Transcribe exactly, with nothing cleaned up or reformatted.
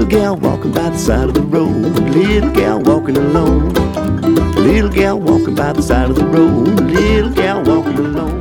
gal walking by the side of the road. Little gal walking alone. Little gal walking by the side of the road. Little gal walking alone.